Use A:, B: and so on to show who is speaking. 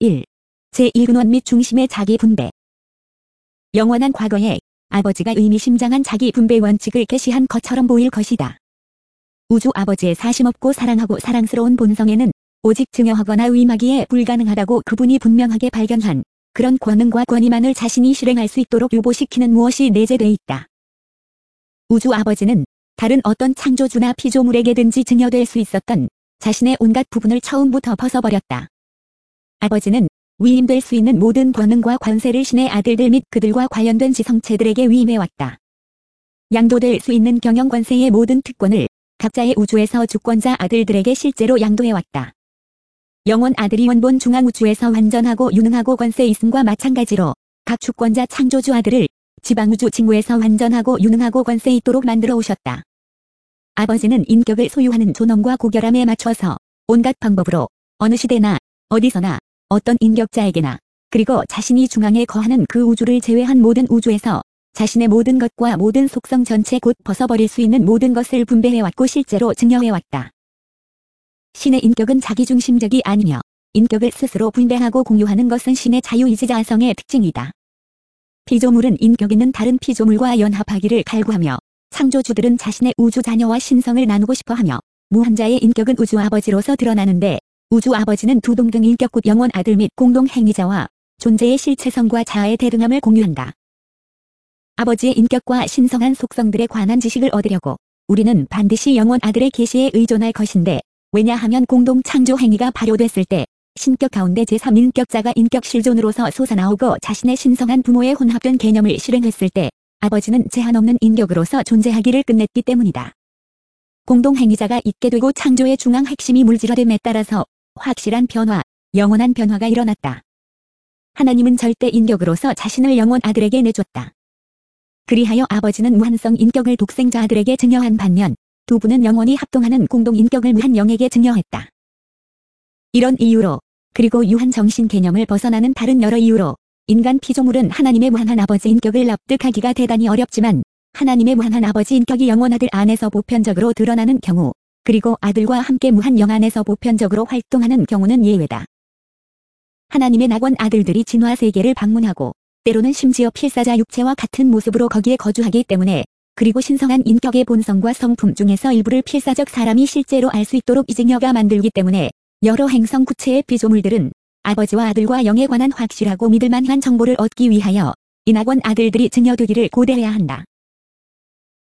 A: 1. 제1근원 및 중심의 자기 분배. 영원한 과거에 아버지가 의미심장한 자기 분배 원칙을 계시한 것처럼 보일 것이다. 우주 아버지의 사심없고 사랑하고 사랑스러운 본성에는 오직 증여하거나 의미하기에 불가능하다고 그분이 분명하게 발견한 그런 권능과 권위만을 자신이 실행할 수 있도록 유보시키는 무엇이 내재돼 있다. 우주 아버지는 다른 어떤 창조주나 피조물에게든지 증여될 수 있었던 자신의 온갖 부분을 처음부터 벗어버렸다. 아버지는 위임될 수 있는 모든 권능과 권세를 신의 아들들 및 그들과 관련된 지성체들에게 위임해왔다. 양도될 수 있는 경영 권세의 모든 특권을 각자의 우주에서 주권자 아들들에게 실제로 양도해왔다. 영원 아들이 원본 중앙우주에서 완전하고 유능하고 권세 있음과 마찬가지로 각 주권자 창조주 아들을 지방우주 징후에서 완전하고 유능하고 권세 있도록 만들어 오셨다. 아버지는 인격을 소유하는 존엄과 고결함에 맞춰서 온갖 방법으로 어느 시대나 어디서나 어떤 인격자에게나 그리고 자신이 중앙에 거하는 그 우주를 제외한 모든 우주에서 자신의 모든 것과 모든 속성 전체 곧 벗어버릴 수 있는 모든 것을 분배해왔고 실제로 증여해왔다. 신의 인격은 자기중심적이 아니며 인격을 스스로 분배하고 공유하는 것은 신의 자유의지자성의 특징이다. 피조물은 인격 있는 다른 피조물과 연합하기를 갈구하며 창조주들은 자신의 우주 자녀와 신성을 나누고 싶어하며 무한자의 인격은 우주 아버지로서 드러나는데 우주 아버지는 두 동등 인격 곧 영원 아들 및 공동 행위자와 존재의 실체성과 자아의 대등함을 공유한다. 아버지의 인격과 신성한 속성들에 관한 지식을 얻으려고 우리는 반드시 영원 아들의 계시에 의존할 것인데 왜냐하면 공동 창조 행위가 발효됐을 때 신격 가운데 제3인격자가 인격 실존으로서 솟아나오고 자신의 신성한 부모의 혼합된 개념을 실행했을 때 아버지는 제한 없는 인격으로서 존재하기를 끝냈기 때문이다. 공동 행위자가 있게 되고 창조의 중앙 핵심이 물질화됨에 따라서 확실한 변화, 영원한 변화가 일어났다. 하나님은 절대 인격으로서 자신을 영원 아들에게 내줬다. 그리하여 아버지는 무한성 인격을 독생자 아들에게 증여한 반면 두 분은 영원히 합동하는 공동 인격을 무한 영에게 증여했다. 이런 이유로 그리고 유한 정신 개념을 벗어나는 다른 여러 이유로 인간 피조물은 하나님의 무한한 아버지 인격을 납득하기가 대단히 어렵지만 하나님의 무한한 아버지 인격이 영원 아들 안에서 보편적으로 드러나는 경우 그리고 아들과 함께 무한 영 안에서 보편적으로 활동하는 경우는 예외다. 하나님의 낙원 아들들이 진화 세계를 방문하고 때로는 심지어 필사자 육체와 같은 모습으로 거기에 거주하기 때문에 그리고 신성한 인격의 본성과 성품 중에서 일부를 필사적 사람이 실제로 알 수 있도록 이증여가 만들기 때문에 여러 행성 구체의 피조물들은 아버지와 아들과 영에 관한 확실하고 믿을만한 정보를 얻기 위하여 이 낙원 아들들이 증여되기를 고대해야 한다.